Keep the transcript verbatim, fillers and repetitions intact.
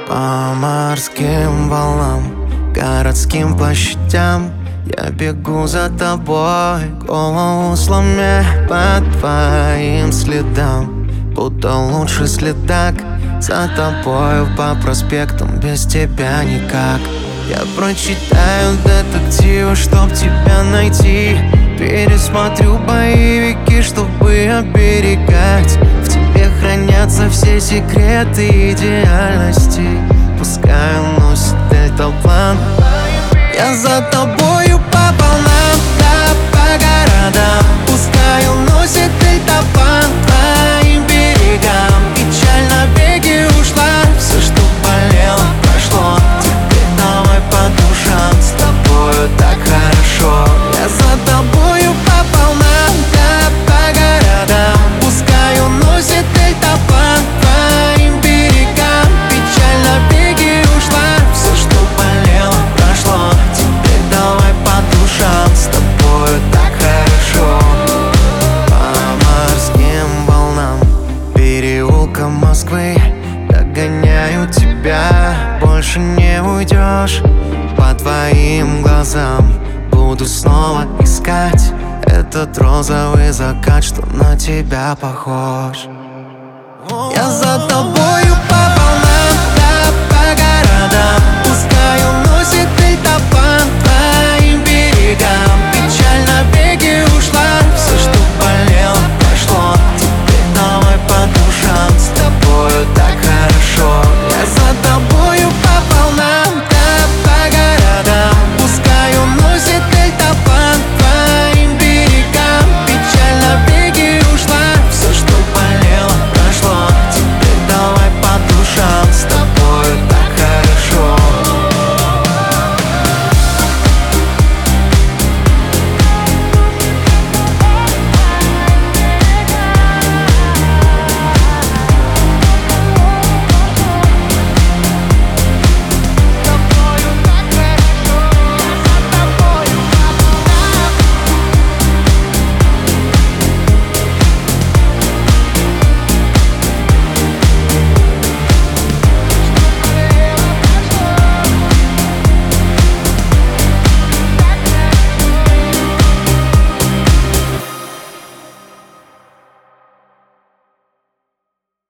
По морским волнам, городским площадям я бегу за тобой, голову сломя по твоим следам. Будто лучший следак за тобою по проспектам, без тебя никак. Я прочитаю детективы, чтоб тебя найти. Пересмотрю боевики, чтобы оберегать. В тебе хранятся все секреты идеальности. Пускай уносит дельтаплан. Я за тобою по волнам, да, по городам. Пускай уносит дельтаплан твоим берегам. Печаль навеки ушла, все, что болело, прошло. Теперь давай по душам, с тобою так хорошо. Я за тобою по волнам, да, по городам. Пускай уносит дельтаплан твоим берегам. Печаль навеки ушла, все, что болело, прошло. Теперь давай по душам, с тобою так хорошо. По морским волнам, переулкам Москвы догоняю тебя, больше не уйдешь. По твоим глазам буду снова искать этот розовый закат, что на тебя похож. Я за тобой